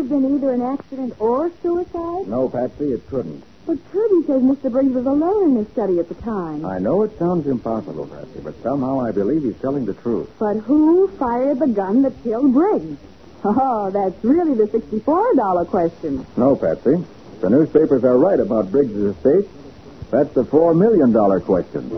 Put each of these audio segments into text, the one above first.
have been either an accident or suicide? No, Patsy, it couldn't. But Kirby says Mr. Briggs was alone in his study at the time. I know it sounds impossible, Patsy, but somehow I believe he's telling the truth. But who fired the gun that killed Briggs? Oh, that's really the $64 question. No, Patsy. The newspapers are right about Briggs' estate. That's the $4 million question.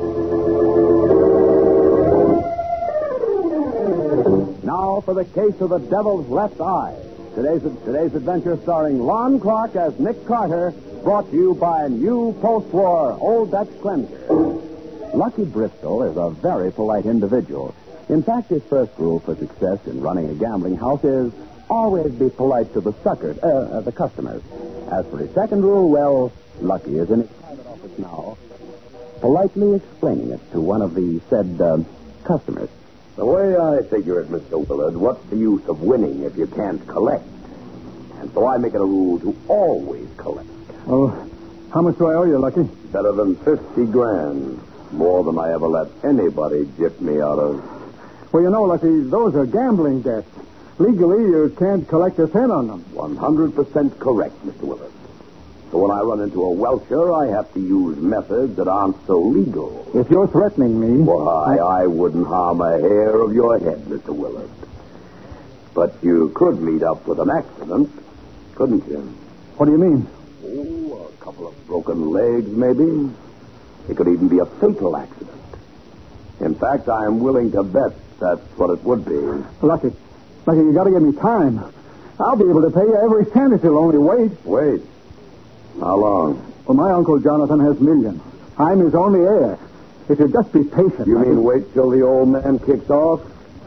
Now for the case of the Devil's Left Eye. Today's adventure starring Lon Clark as Nick Carter, brought to you by new post-war Old Dutch cleanser. Lucky Bristol is a very polite individual. In fact, his first rule for success in running a gambling house is always be polite to the customers. As for his second rule, well, Lucky is in his private office now, politely explaining it to one of the said customers. The way I figure it, Mr. Willard, what's the use of winning if you can't collect? And so I make it a rule to always collect. Oh, how much do I owe you, Lucky? Better than 50 grand. More than I ever let anybody gyp me out of. Well, you know, Lucky, those are gambling debts. Legally, you can't collect a cent on them. 100% correct, Mr. Willard. So when I run into a welcher, I have to use methods that aren't so legal. If you're threatening me... Why, I wouldn't harm a hair of your head, Mr. Willard. But you could meet up with an accident, couldn't you? What do you mean? Oh, a couple of broken legs, maybe. It could even be a fatal accident. In fact, I am willing to bet that's what it would be. Lucky, you gotta give me time. I'll be able to pay you every cent if you'll only wait. Wait. How long? Well, my Uncle Jonathan has millions. I'm his only heir. If you'll just be patient... You mean wait till the old man kicks off?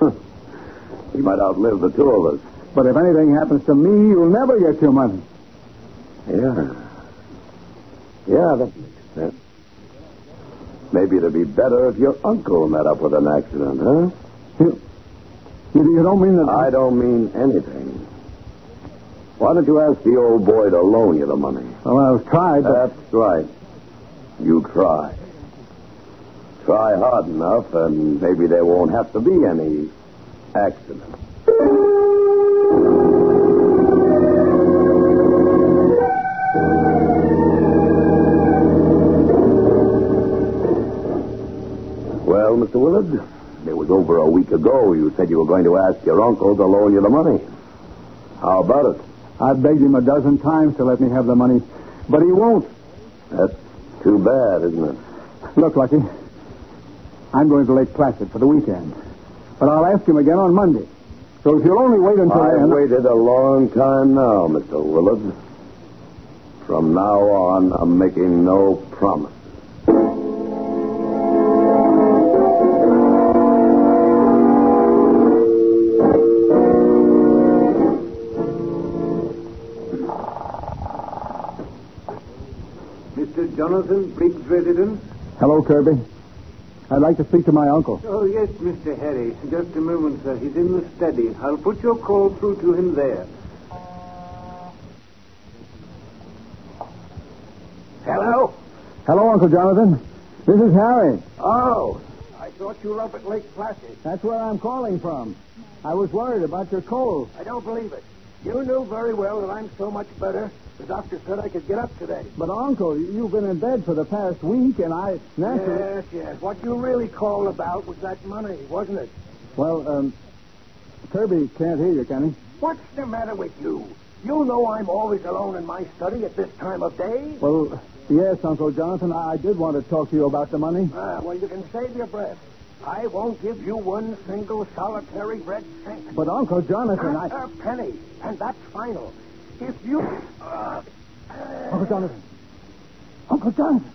He might outlive the two of us. But if anything happens to me, you'll never get your money. Yeah, that makes sense. Maybe it'd be better if your uncle met up with an accident, huh? You don't mean that... I don't mean anything. Why don't you ask the old boy to loan you the money? Well, I've tried, but... That's right. You try. Try hard enough, and maybe there won't have to be any accident. Well, Mr. Willard, it was over a week ago you said you were going to ask your uncle to loan you the money. How about it? I've begged him a dozen times to let me have the money, but he won't. That's too bad, isn't it? Look, Lucky, I'm going to Lake Placid for the weekend, but I'll ask him again on Monday. So if you'll only wait until I've then... waited a long time now, Mr. Willard. From now on, I'm making no promises. Mr. Jonathan Briggs' residence? Hello, Kirby. I'd like to speak to my uncle. Oh, yes, Mr. Harry. Just a moment, sir. He's in the study. I'll put your call through to him there. Hello? Hello, Uncle Jonathan. This is Harry. Oh, I thought you were up at Lake Placid. That's where I'm calling from. I was worried about your cold. I don't believe it. You knew very well that I'm so much better. The doctor said I could get up today. But, Uncle, you've been in bed for the past week, and I naturally... Yes. What you really called about was that money, wasn't it? Well, Kirby can't hear you, can he? What's the matter with you? You know I'm always alone in my study at this time of day. Well, yes, Uncle Jonathan, I did want to talk to you about the money. Well, you can save your breath. I won't give you one single solitary red cent. But, Uncle Jonathan, Not a penny, and that's final. If you... Uncle Jonathan. Uncle Jonathan.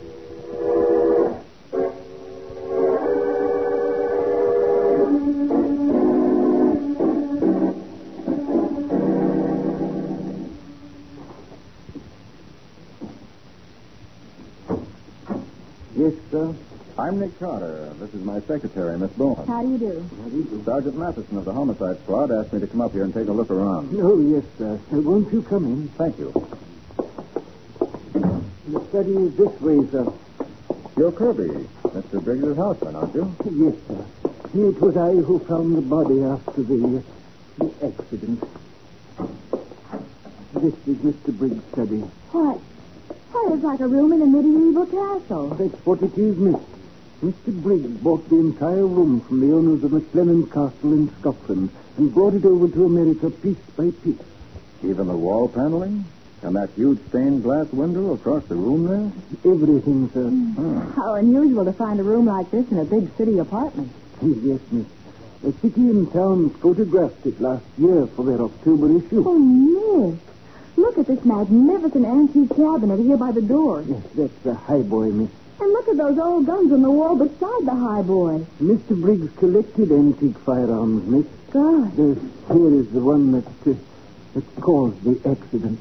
Yes, sir? I'm Nick Carter. This is my secretary, Miss Bowen. How do you do? Sergeant Matheson of the Homicide Squad asked me to come up here and take a look around. Oh, yes, sir. Won't you come in? Thank you. The study is this way, sir. You're Kirby, Mr. Briggs' houseman, aren't you? Yes, sir. It was I who found the body after the accident. This is Mr. Briggs' study. Why, it's like a room in a medieval castle. That's what it is, miss. Mr. Briggs bought the entire room from the owners of McLennan Castle in Scotland and brought it over to America piece by piece. Even the wall paneling? And that huge stained glass window across the room there? Everything, sir. How unusual to find a room like this in a big city apartment. Yes, miss. The city and town photographed it last year for their October issue. Oh, miss. Look at this magnificent antique cabinet here by the door. Yes, that's a highboy, miss. And look at those old guns on the wall beside the highboy. Mr. Briggs collected antique firearms, miss. God. Here is the one that caused the accident.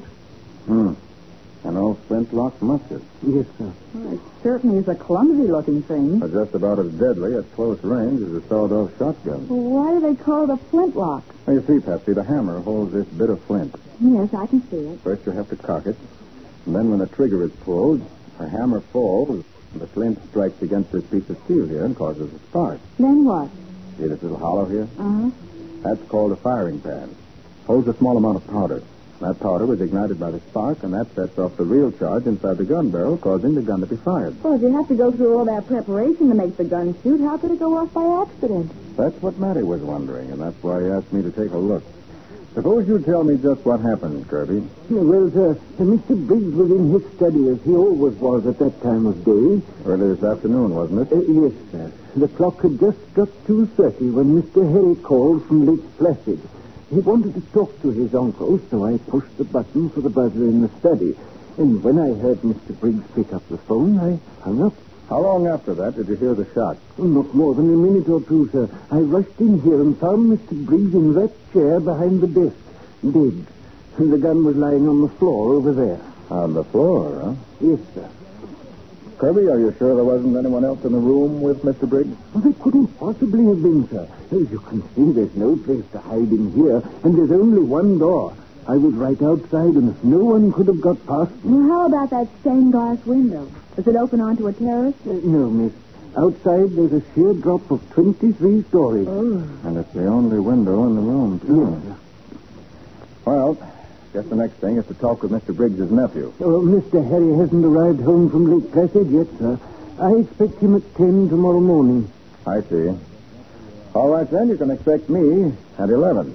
An old flintlock musket. Yes, sir. Well, it certainly is a clumsy-looking thing. But just about as deadly at close range as a sawed-off shotgun. Well, why do they call it a flintlock? Now, you see, Patsy, the hammer holds this bit of flint. Yes, I can see it. First, you have to cock it. And then when the trigger is pulled, the hammer falls, and the flint strikes against this piece of steel here and causes a spark. Then what? See this little hollow here? Uh-huh. That's called a firing pan. Holds a small amount of powder. That powder is ignited by the spark, and that sets off the real charge inside the gun barrel, causing the gun to be fired. Well, if you have to go through all that preparation to make the gun shoot, how could it go off by accident? That's what Matty was wondering, and that's why he asked me to take a look. Suppose you tell me just what happened, Kirby. Well, sir, Mr. Briggs was in his study, as he always was at that time of day. Early this afternoon, wasn't it? Yes, sir. The clock had just struck 2:30 when Mr. Harry called from Lake Placid. He wanted to talk to his uncle, so I pushed the button for the buzzer in the study. And when I heard Mr. Briggs pick up the phone, I hung up. How long after that did you hear the shot? Not more than a minute or two, sir. I rushed in here and found Mr. Briggs in that chair behind the desk, dead. And the gun was lying on the floor over there. On the floor, huh? Yes, sir. Kirby, are you sure there wasn't anyone else in the room with Mr. Briggs? Well, there couldn't possibly have been, sir. As you can see, there's no place to hide in here, and there's only one door. I was right outside, and no one could have got past me. Well, how about that stained glass window? Does it open onto a terrace? No, miss. Outside, there's a sheer drop of 23 stories. Oh. And it's the only window in the room, too. Yes, sir. Well, guess the next thing is to talk with Mr. Briggs' nephew. Oh, Mr. Harry hasn't arrived home from Lake Placid yet, sir. I expect him at 10 tomorrow morning. I see. All right, then, you can expect me at 11.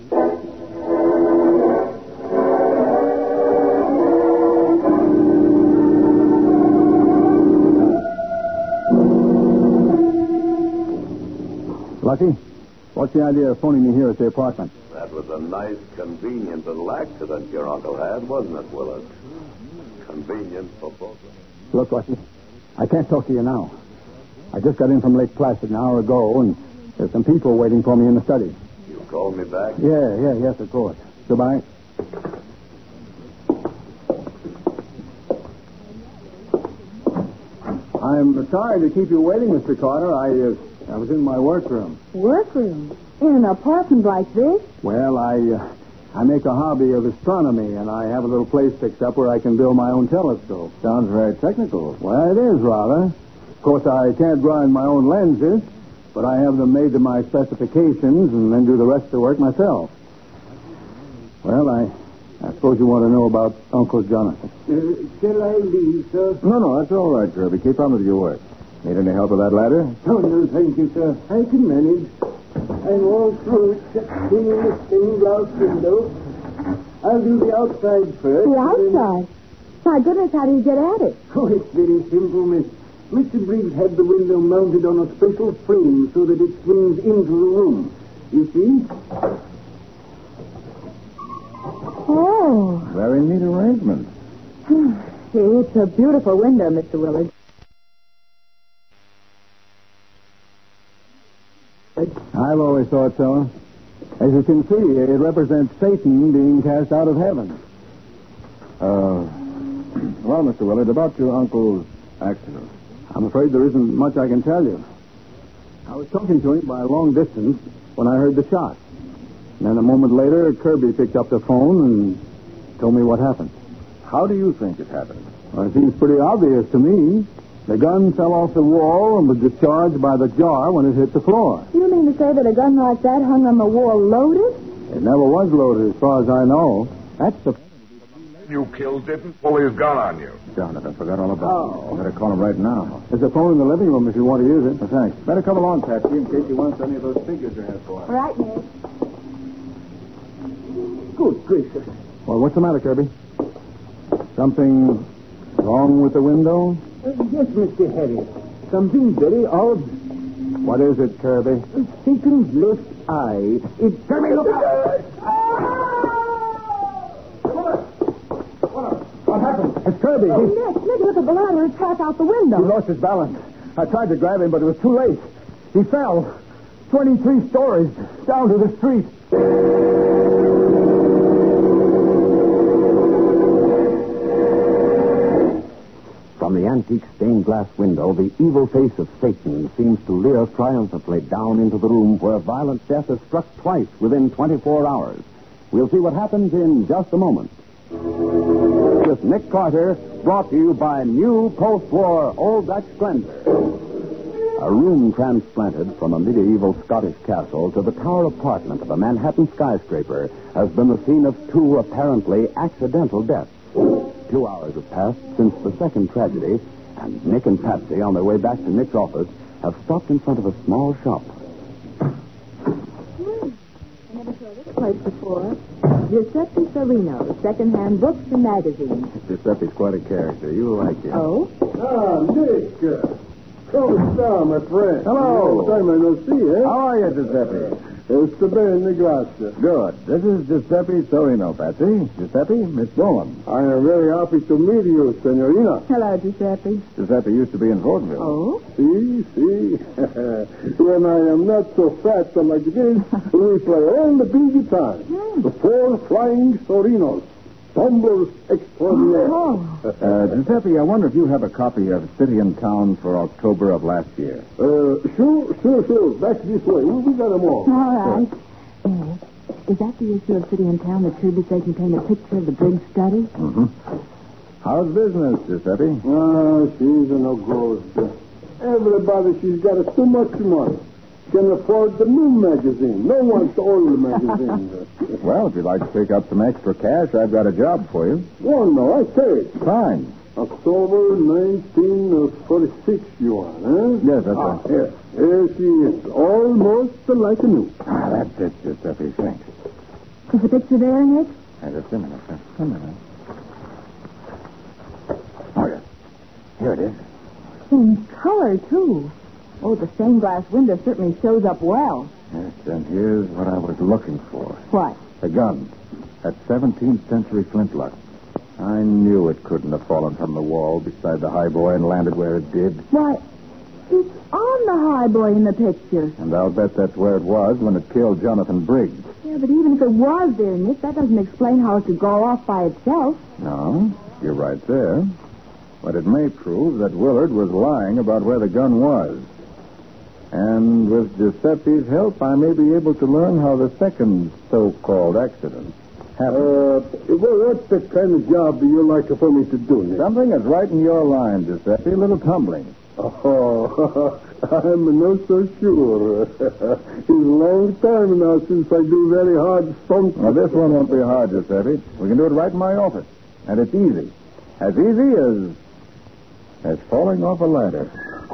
Lucky, what's the idea of phoning me here at the apartment? That was a nice, convenient little accident your uncle had, wasn't it, Willard? Convenient for both of us. Look, Lucky, I can't talk to you now. I just got in from Lake Placid an hour ago, and there's some people waiting for me in the study. You called me back? Yes, of course. Goodbye. I'm sorry to keep you waiting, Mr. Carter. I was in my workroom. Workroom? In an apartment like this? Well, I make a hobby of astronomy, and I have a little place fixed up where I can build my own telescope. Sounds very technical. Well, it is, rather. Of course, I can't grind my own lenses, but I have them made to my specifications and then do the rest of the work myself. Well, I suppose you want to know about Uncle Jonathan. Shall I leave, sir? No, that's all right, Kirby. Keep on with your work. Need any help with that ladder? Oh, no, thank you, sir. I can manage. I'm all through except cleaning the stained glass window. I'll do the outside first. The outside? My goodness, how do you get at it? Oh, it's very simple, miss. Mr. Briggs had the window mounted on a special frame so that it swings into the room. You see? Oh. Very neat arrangement. It's a beautiful window, Mr. Willard. I've always thought so. As you can see, it represents Satan being cast out of heaven. Well, Mr. Willard, about your uncle's accident. I'm afraid there isn't much I can tell you. I was talking to him by a long distance when I heard the shot. And then a moment later, Kirby picked up the phone and told me what happened. How do you think it happened? Well, it seems pretty obvious to me. The gun fell off the wall and was discharged by the jar when it hit the floor. You mean to say that a gun like that hung on the wall loaded? It never was loaded, as far as I know. That's the... victim you killed didn't pull his gun on you. Jonathan, forgot all about it. Better call him right now. There's a phone in the living room if you want to use it. Thanks. Better come along, Patsy, in case he wants any of those figures you have for him. All right, Nick. Good gracious. Well, what's the matter, Kirby? Something wrong with the window? Yes, Mr. Harry. Something very odd. What is it, Kirby? Satan's left eye. Kirby, look out! What happened? It's Kirby. Oh, Nick, look at the ladder. It's half out the window. He lost his balance. I tried to grab him, but it was too late. He fell 23 stories down to the street. From the antique stained glass window, the evil face of Satan seems to leer triumphantly down into the room where violent death has struck twice within 24 hours. We'll see what happens in just a moment. With Nick Carter, brought to you by new post-war Old Dutch cleanser. A room transplanted from a medieval Scottish castle to the tower apartment of a Manhattan skyscraper has been the scene of two apparently accidental deaths. 2 hours have passed since the second tragedy, and Nick and Patsy, on their way back to Nick's office, have stopped in front of a small shop. I never saw this place before. Giuseppe Serino, second-hand books and magazines. Giuseppe's quite a character. You'll like him. Oh? Ah, Nick. Come down, my friend. Hello. Long time I don't see, eh? How are you, Giuseppe? It's the bene, grazie. Good. This is Giuseppe Serino, Patsy. Giuseppe, Miss Bowen. I am very happy to meet you, Senorina. Hello, Giuseppe. Giuseppe used to be in Vaudeville. Oh? See? When I am not so fat like this, we play all the busy time. The 4 flying Sorinos. Tumblers extraordinaire. Oh. Giuseppe, I wonder if you have a copy of City and Town for October of last year. Sure. Back this way. We got them all. All right. Is that the issue of City and Town that Kirby said contained a picture of the big study? Mm-hmm. How's business, Giuseppe? She's a no-go. Everybody, she's got too much money. Can afford the new magazine. No one's the old magazine. Well, if you'd like to pick up some extra cash, I've got a job for you. Oh, no, I take. Fine. October 1946 you are, huh? Yes, that's right. Here she is. Almost like a new. That's it, Giuseppe. Thanks. Is the picture there, Nick? Just a minute, sir. A minute. Oh, yes. Here it is. In color, too. Oh, the stained glass window certainly shows up well. Yes, and here's what I was looking for. What? The gun. That 17th century flintlock. I knew it couldn't have fallen from the wall beside the highboy and landed where it did. Why, it's on the highboy in the picture. And I'll bet that's where it was when it killed Jonathan Briggs. Yeah, but even if it was there, Nick, that doesn't explain how it could go off by itself. No, you're right there. But it may prove that Willard was lying about where the gun was. And with Giuseppe's help, I may be able to learn how the second so-called accident happened. What kind of job do you like for me to do, Nick? Something is right in your line, Giuseppe. A little tumbling. Oh, I'm not so sure. It's a long time now since I do very hard stunts. Well, this one won't be hard, Giuseppe. We can do it right in my office. And it's easy. As easy as falling off a ladder.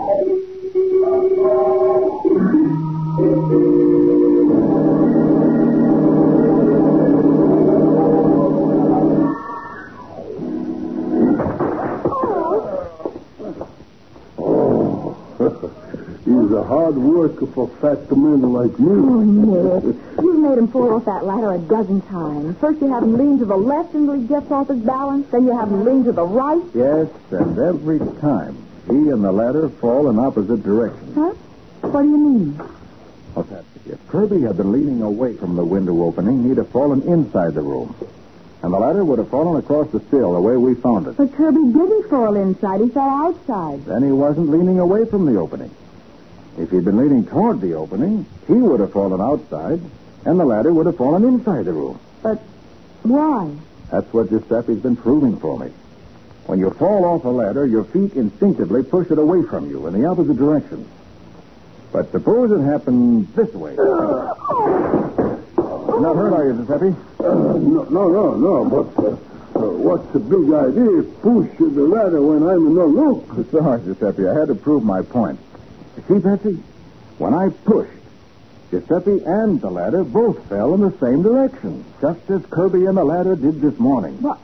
He's a hard worker for fat men like me. Oh, Nick, you've made him fall off that ladder a dozen times. First you have him lean to the left until he gets off his balance. Then you have him lean to the right. Yes, and every time he and the ladder fall in opposite directions. Huh? What do you mean? Well, Patsy, if Kirby had been leaning away from the window opening, he'd have fallen inside the room. And the ladder would have fallen across the sill the way we found it. But Kirby didn't fall inside. He fell outside. Then he wasn't leaning away from the opening. If he'd been leaning toward the opening, he would have fallen outside, and the ladder would have fallen inside the room. But why? That's what Giuseppe's been proving for me. When you fall off a ladder, your feet instinctively push it away from you in the opposite direction. But suppose it happened this way. Not hurt, are you, Giuseppe? No, but what's the big idea? Push the ladder when I'm in no look. Sorry, Giuseppe. I had to prove my point. You see, Betsy? When I pushed, Giuseppe and the ladder both fell in the same direction, just as Kirby and the ladder did this morning. What?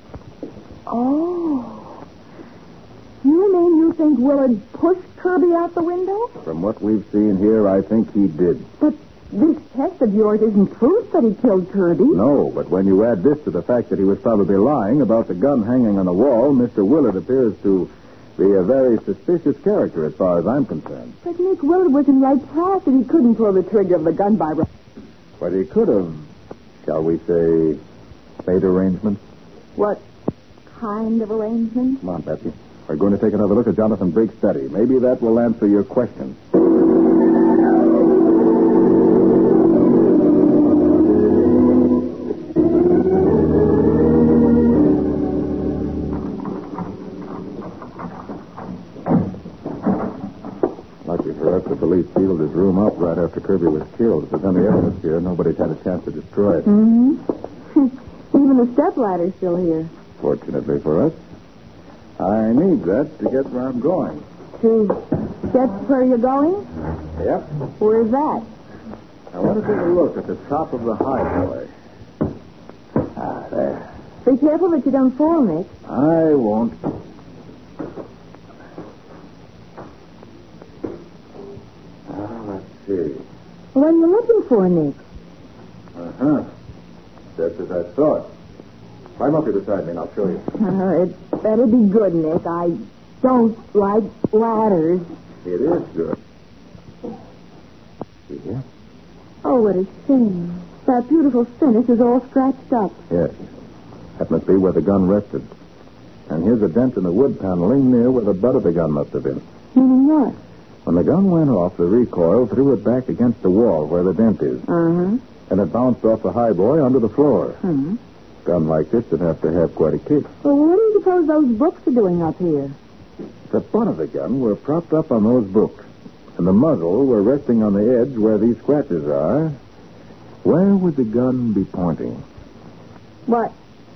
Oh. You mean you think Willard pushed Kirby out the window? From what we've seen here, I think he did. But this test of yours isn't proof that he killed Kirby. No, but when you add this to the fact that he was probably lying about the gun hanging on the wall, Mr. Willard appears to be a very suspicious character as far as I'm concerned. But Nick Willard was in right path and he couldn't pull the trigger of the gun by... But he could have, shall we say, made arrangements. What kind of arrangement? Come on, Betsy. We're going to take another look at Jonathan Briggs' study. Maybe that will answer your question. Lucky for us, the police sealed his room up right after Kirby was killed. If there's any evidence here, nobody's had a chance to destroy it. Mm-hmm. Even the stepladder's still here. Fortunately for us. I need that to get where I'm going. To get where you're going? Yep. Where's that? I want to take a look at the top of the highway. Ah, there. Be careful that you don't fall, Nick. I won't. Let's see. What are you looking for, Nick? Uh-huh. Just as I thought. Climb up here beside me and I'll show you. It better be good, Nick. I don't like ladders. It is good. See here? Oh, what a shame. That beautiful finish is all scratched up. Yes. That must be where the gun rested. And here's a dent in the wood paneling near where the butt of the gun must have been. Meaning what? When the gun went off, the recoil threw it back against the wall where the dent is. Uh-huh. And it bounced off the highboy onto the floor. Uh-huh. A gun like this would have to have quite a kick. Well, what do you suppose those books are doing up here? The butt of the gun were propped up on those books, and the muzzle were resting on the edge where these scratches are. Where would the gun be pointing? What?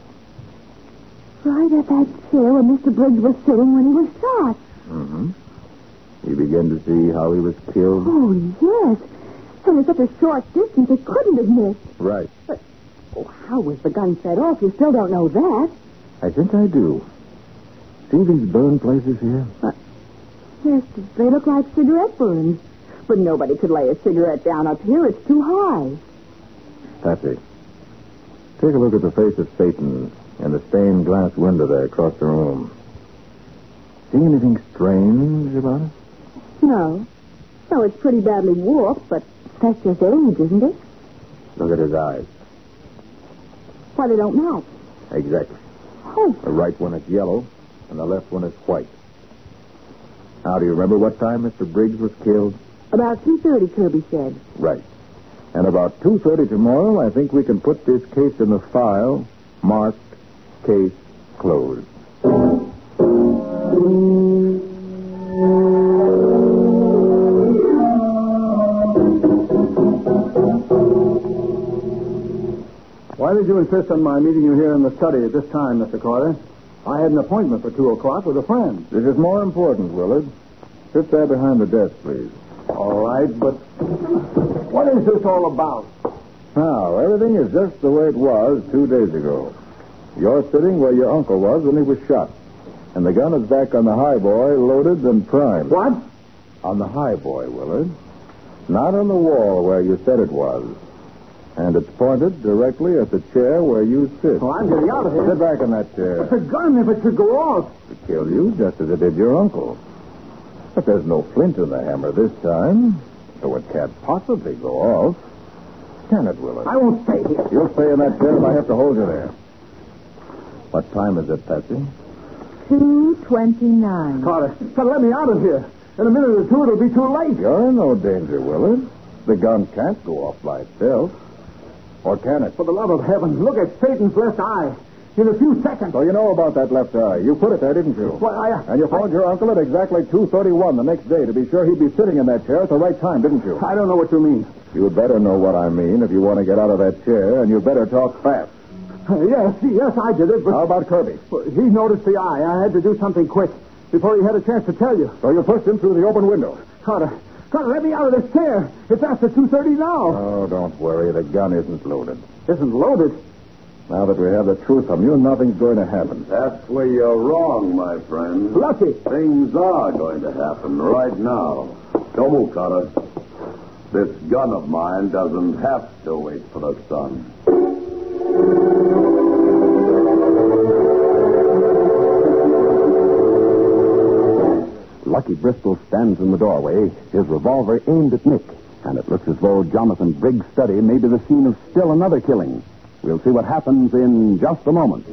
Right at that chair where Mr. Briggs was sitting when he was shot. Mm-hmm. You begin to see how he was killed? Oh, yes. And at such a short distance, it couldn't have missed. Right. But, how was the gun set off? You still don't know that. I think I do. See these burn places here? Yes, they look like cigarette burns. But nobody could lay a cigarette down up here. It's too high. Patsy, take a look at the face of Satan in the stained glass window there across the room. See anything strange about it? No. No, it's pretty badly warped, but that's just age, isn't it? Look at his eyes. Why, they don't match. Exactly. Oh. The right one is yellow, and the left one is white. Now, do you remember what time Mr. Briggs was killed? About 2:30, Kirby said. Right. And about 2:30 tomorrow, I think we can put this case in the file, marked case closed. Why did you insist on my meeting you here in the study at this time, Mr. Carter? I had an appointment for 2 o'clock with a friend. This is more important, Willard. Sit there behind the desk, please. All right, but what is this all about? Now, everything is just the way it was 2 days ago. You're sitting where your uncle was when he was shot. And the gun is back on the highboy, loaded and primed. What? On the highboy, Willard. Not on the wall where you said it was. And it's pointed directly at the chair where you sit. Oh, I'm getting out of here. Sit back in that chair. It's a gun if it should go off. To kill you, just as it did your uncle. But there's no flint in the hammer this time, so it can't possibly go off. Can it, Willard? I won't stay here. You'll stay in that chair if I have to hold you there. What time is it, Patsy? 2:29. Carter, let me out of here. In a minute or two, it'll be too late. You're in no danger, Willard. The gun can't go off by itself. Or can it? For the love of heaven, look at Satan's left eye. In a few seconds. So you know about that left eye. You put it there, didn't you? Well, And you phoned your uncle at exactly 2:31 the next day to be sure he'd be sitting in that chair at the right time, didn't you? I don't know what you mean. You'd better know what I mean if you want to get out of that chair, and you'd better talk fast. Yes, I did it, but... How about Kirby? He noticed the eye. I had to do something quick before he had a chance to tell you. So you pushed him through the open window. Carter, let me out of this chair. It's after 2:30 now. Oh, don't worry. The gun isn't loaded. Isn't loaded? Now that we have the truth from you, nothing's going to happen. That's where you're wrong, my friend. Lucky. Things are going to happen right now. Don't move, Carter. This gun of mine doesn't have to wait for the sun. Lucky Bristol stands in the doorway, his revolver aimed at Nick. And it looks as though Jonathan Briggs' study may be the scene of still another killing. We'll see what happens in just a moment.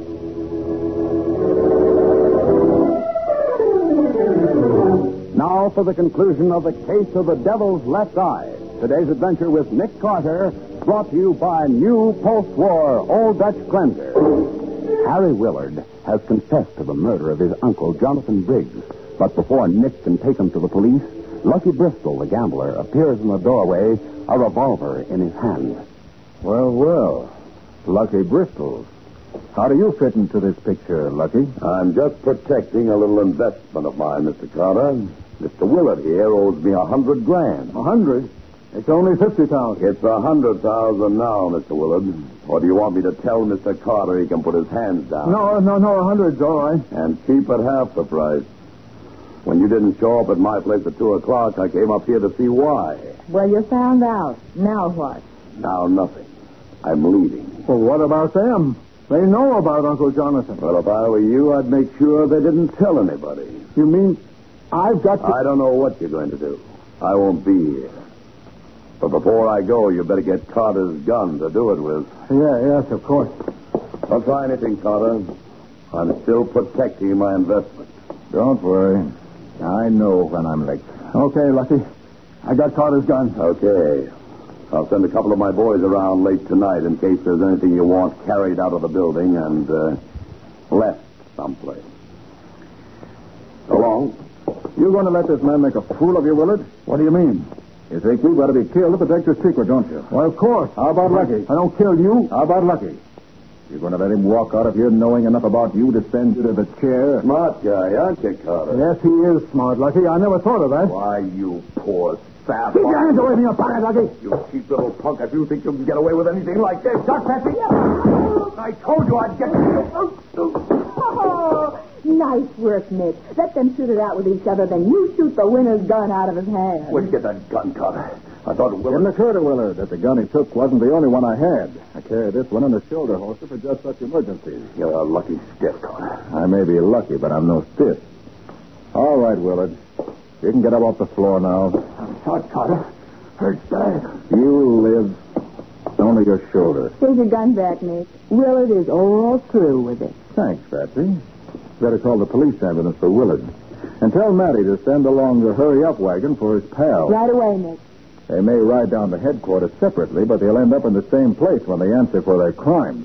Now for the conclusion of the case of the Devil's Left Eye. Today's adventure with Nick Carter, brought to you by new post-war Old Dutch Cleanser. Harry Willard has confessed to the murder of his uncle, Jonathan Briggs. But before Nick can take him to the police, Lucky Bristol, the gambler, appears in the doorway, a revolver in his hand. Well. Lucky Bristol. How do you fit into this picture, Lucky? I'm just protecting a little investment of mine, Mr. Carter. Mr. Willard here owes me $100,000. 100? It's only 50,000. It's 100,000 now, Mr. Willard. Or do you want me to tell Mr. Carter he can put his hands down? No, 100's all right. And cheap at half the price. When you didn't show up at my place at 2 o'clock, I came up here to see why. Well, you found out. Now what? Now nothing. I'm leaving. Well, what about them? They know about Uncle Jonathan. Well, if I were you, I'd make sure they didn't tell anybody. You mean I've got to... I don't know what you're going to do. I won't be here. But before I go, you better get Carter's gun to do it with. Yes, of course. Don't try anything, Carter. I'm still protecting my investment. Don't worry. I know when I'm licked. Okay, Lucky. I got Carter's gun. Okay. I'll send a couple of my boys around late tonight in case there's anything you want carried out of the building and left someplace. So long. You going to let this man make a fool of you, Willard? What do you mean? You think we've got to be killed to protect your secret, don't you? Well, of course. How about Lucky? I don't kill you. How about Lucky? You're going to let him walk out of here knowing enough about you to send you to the chair? Smart guy, aren't you, Carter? Yes, he is smart, Lucky. I never thought of that. Why, you poor sap. Keep your hands away from your pocket, Lucky. You cheap little punk. If you think you can get away with anything like this. Duck, Patsy. I told you I'd get you. Oh, nice work, Nick. Let them shoot it out with each other, then you shoot the winner's gun out of his hand. Where'd you get that gun, Carter? I thought It didn't occur to Willard that the gun he took wasn't the only one I had. I carry this one in the shoulder holster for just such emergencies. You're a lucky stiff, Carter. I may be lucky, but I'm no stiff. All right, Willard. You can get up off the floor now. I'm shot, Carter. Hurts bad. You live. Only your shoulder. Take your gun back, Nick. Willard is all through with it. Thanks, Patsy. Better call the police ambulance for Willard. And tell Matty to send along the hurry-up wagon for his pal. Right away, Nick. They may ride down to headquarters separately, but they'll end up in the same place when they answer for their crimes.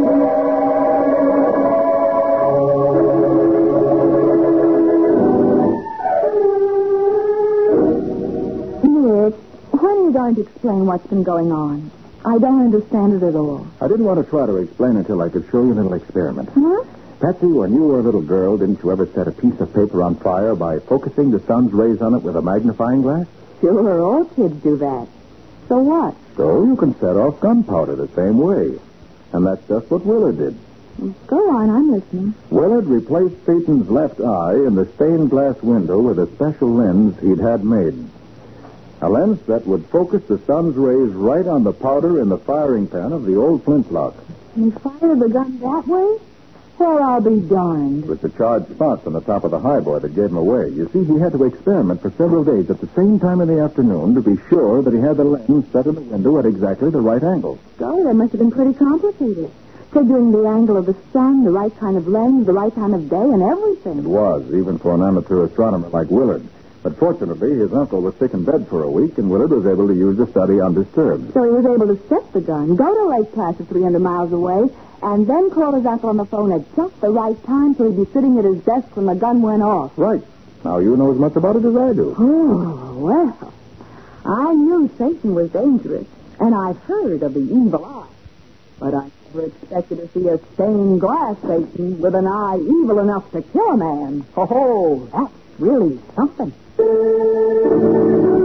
Nick, when are you going to explain what's been going on? I don't understand it at all. I didn't want to try to explain until I could show you a little experiment. Huh? Patsy, when you were a little girl, didn't you ever set a piece of paper on fire by focusing the sun's rays on it with a magnifying glass? Sure, all kids do that. So what? So you can set off gunpowder the same way. And that's just what Willard did. Go on, I'm listening. Willard replaced Satan's left eye in the stained glass window with a special lens he'd had made. A lens that would focus the sun's rays right on the powder in the firing pan of the old flintlock. You fired the gun that way? Well, I'll be darned. It was the charged spots on the top of the highboy that gave him away. You see, he had to experiment for several days at the same time in the afternoon to be sure that he had the lens set in the window at exactly the right angle. Golly, that must have been pretty complicated. Figuring the angle of the sun, the right kind of lens, the right time of day, and everything. It was, even for an amateur astronomer like Willard. But fortunately, his uncle was sick in bed for a week, and Willard was able to use the study undisturbed. So he was able to set the gun, go to Lake Placid 300 miles away, and then call his uncle on the phone at just the right time so he'd be sitting at his desk when the gun went off. Right. Now you know as much about it as I do. Oh, well, I knew Satan was dangerous, and I've heard of the evil eye. But I never expected to see a stained glass Satan with an eye evil enough to kill a man. Oh, that's really something.